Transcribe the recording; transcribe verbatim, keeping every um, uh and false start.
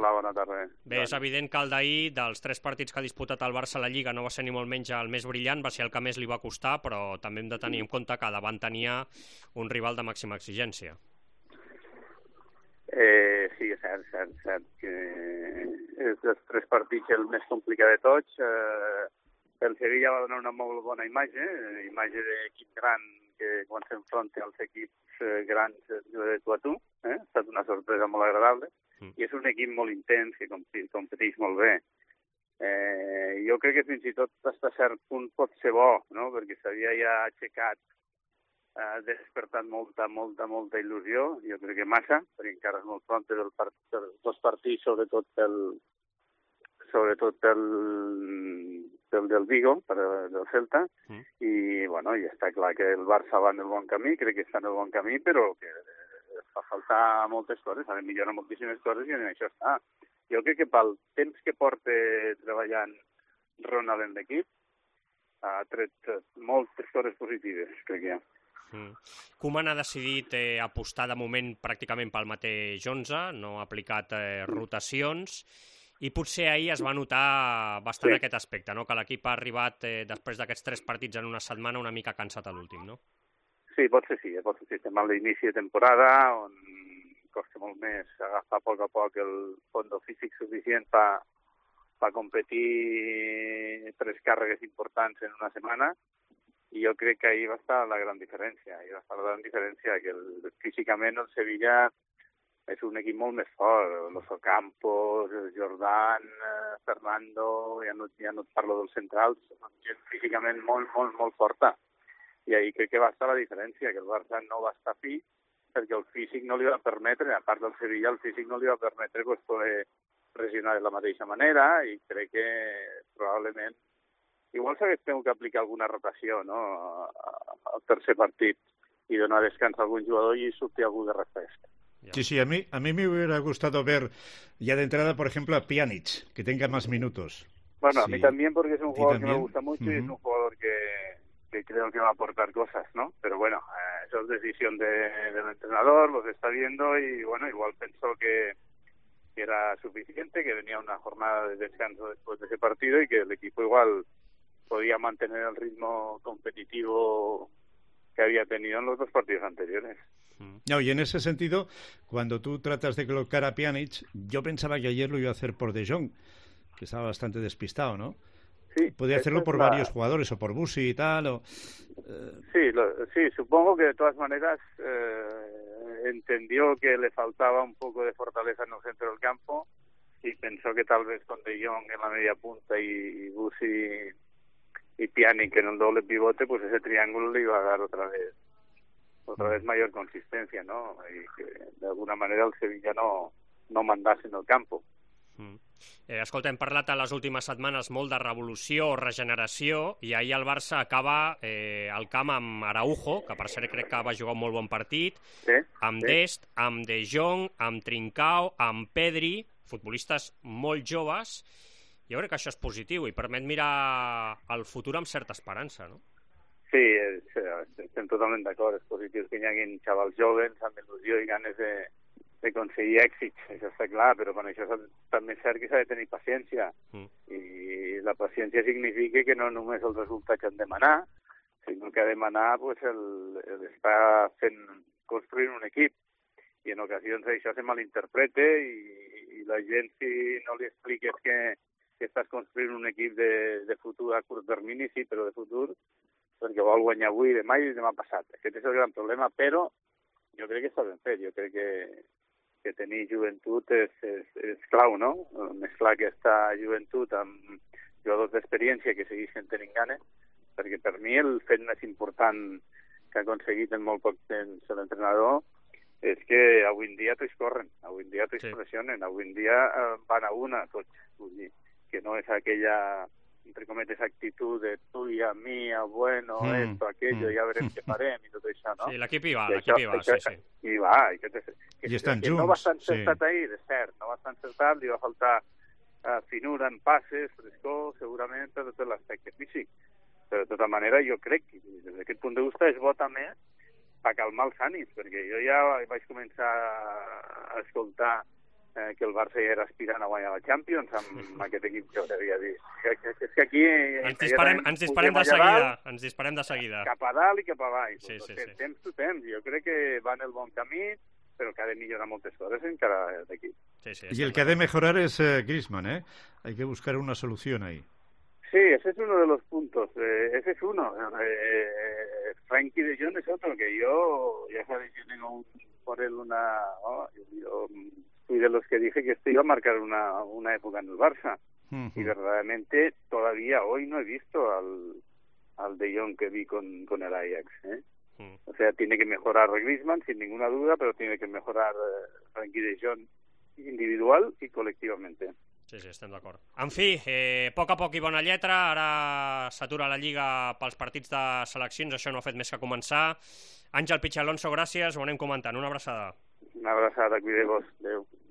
Hola, bona tarda. Bé, és evident que el d'ahir, dels tres partits que ha disputat el Barça a la Lliga, no va ser ni molt menys el més brillant, va ser el que més li va costar, però també hem de tenir en compte que davant tenia un rival de màxima exigència. Eh, sí, és cert, cert, cert, que és dels tres partits el més complicat de tots. Eh, el Sevilla va donar una molt bona imatge, imatge d'equip gran que quan s'enfronta als equips eh, grans de tu a tu. Eh? Ha estat una sorpresa molt agradable. I és un equip molt intens, que competeix molt bé. Eh, jo crec que fins i tot fins a cert punt pot ser bo, no? Perquè s'havia ja aixecat, eh, despertat molta, molta, molta il·lusió, jo crec que massa, perquè encara és molt pront del part, dels dos partits, sobretot el, sobretot el, el del Vigo, per del Celta, mm. i bueno, ja està clar que el Barça va en el bon camí, crec que està en el bon camí, però que fa faltar moltes coses, ha de millorar moltíssimes coses i en això està. Jo crec que pel temps que porta treballant Ronald en l'equip ha tret moltes coses positives, crec que hi ha. Mm. Koeman ha decidit eh, apostar de moment pràcticament pel mateix onze, no ha aplicat eh, rotacions, i potser ahir es va notar bastant sí. aquest aspecte, no? Que l'equip ha arribat eh, després d'aquests tres partits en una setmana una mica cansat a l'últim, no? Sí, pot ser sí, pot ser sí. Estem a l'inici de temporada, on costa molt més agafar a poc a poc el fons físic suficient per pa competir tres càrregues importants en una setmana, i jo crec que ahir va estar la gran diferència. Ahir va estar la gran diferència, que el, físicament el Sevilla és un equip molt més fort. Los Ocampos, Jordan, eh, Fernando, ja no, ja no et parlo dels centrals, són gent físicament molt, molt, molt forta. I ahir crec que va estar la diferència, que el Barça no va estar fi, perquè el físic no li va permetre, a part del Sevilla, el físic no li va permetre pues, poder pressionar de la mateixa manera, i crec que probablement igual s'hagués tingut que aplicar alguna rotació, no?, al tercer partit y donar descanso a algún jugador y sortir algún de refresco. Sí, sí, a mí, a mí me hubiera gustado ver ya de entrada, por ejemplo, a Pjanic, que tenga más minutos. Bueno, sí. a mí también, porque es un jugador también? que me gusta mucho uh-huh. y es un jugador que... que creo que va a aportar cosas, ¿no? Pero bueno, eh, eso es decisión de, del entrenador, los está viendo y bueno, igual pensó que, que era suficiente, que venía una jornada de descanso después de ese partido y que el equipo igual podía mantener el ritmo competitivo que había tenido en los dos partidos anteriores. No, y en ese sentido, cuando tú tratas de colocar a Pjanic, yo pensaba que ayer lo iba a hacer por De Jong, que estaba bastante despistado, ¿no? Sí, podía hacerlo por la... varios jugadores, o por Busi y tal, o... Eh... Sí, lo, sí, supongo que de todas maneras eh, entendió que le faltaba un poco de fortaleza en el centro del campo y pensó que tal vez con De Jong en la media punta y, y Busi y Pjanic en el doble pivote, pues ese triángulo le iba a dar otra vez otra vez mayor consistencia, ¿no? Y que de alguna manera el Sevilla no, no mandase en el campo. Mm. Eh, escolta, hem parlat a les últimes setmanes molt de revolució o regeneració, i ahir el Barça acaba eh, el camp amb Araujo, que per cert crec que va jugar un molt bon partit, sí, amb sí. Dest, amb De Jong, amb Trincao, amb Pedri, futbolistes molt joves. Jo crec que això és positiu i permet mirar el futur amb certa esperança, no? Sí, és, estem totalment d'acord. És positiu que hi hagi xavals joves amb il·lusió i ganes de d'aconseguir èxits, això està clar, però per això també és cert que s'ha de tenir paciència. Mm. I la paciència significa que no només el resultat que han de demanar, sinó que ha de demanar pues, el, el estar fent, construint un equip. I en ocasions això se malinterpreta i, i la gent, si no li expliques que, que estàs construint un equip de, de futur a curt termini, sí, però de futur, perquè vol guanyar avui, demà i demà passat. Aquest és el gran problema, però jo crec que està ben fet, jo crec que que tenir joventut és, és, és clau, no? Mesclar aquesta joventut amb jugadors d'experiència que segueixen tenint ganes, perquè per mi el fet més important que ha aconseguit en molt poc temps l'entrenador és que avui en dia tots corren, avui en dia tots sí. pressionen, avui en dia eh, van a una tots, vull dir, que no és aquella, entre cometes, actitud de tu i a mi, a bueno, mm. esto, aquello, mm. ja veurem què farem i tot això, no? Sí, l'equip hi va, l'equip hi va, sí, sí. I va, i que, te, que, I estan que junts, no va estar encertat sí. ahir, és cert, no va estar encertat, li va faltar uh, finura en passes, frescor, segurament, per tot l'aspecte físic. Però de tota manera jo crec que des d'aquest punt de vista és bo també per calmar els ànims, perquè jo ja vaig començar a escoltar eh, que el Barça ja era aspirant a guanyar la Champions amb aquest equip que havia dit. És que aquí... Ens disparem, ens disparem de seguida, ens disparem de seguida. Cap a dalt i cap a baix. Sí, sí, sí. Temps to temps. Jo crec que va en el bon camí, pero que ha de mejorar muchas cosas en cada equipo. Sí, sí, y el que ha de mejorar es eh, Griezmann, ¿eh? Hay que buscar una solución ahí. Sí, ese es uno de los puntos. Eh, ese es uno. Eh, Frankie de Jong es otro, que yo, ya sabéis, yo tengo un, por él una... Oh, yo, yo fui de los que dije que este iba a marcar una, una época en el Barça. Uh-huh. Y verdaderamente todavía hoy no he visto al, al de Jong que vi con, con el Ajax, ¿eh? Mm. O sea, tiene que mejorar Griezmann, sin ninguna duda, pero tiene que mejorar eh, Frankie de Jong individual i col·lectivamente. Sí, sí, estem d'acord. En fi, eh, a poc a poc i bona lletra, ara s'atura la Lliga pels partits de seleccions, això no ha fet més que començar. Àngel Pichi Alonso, gràcies, ho anem comentant. Una abraçada. Una abraçada, cuideu-vos. Adéu.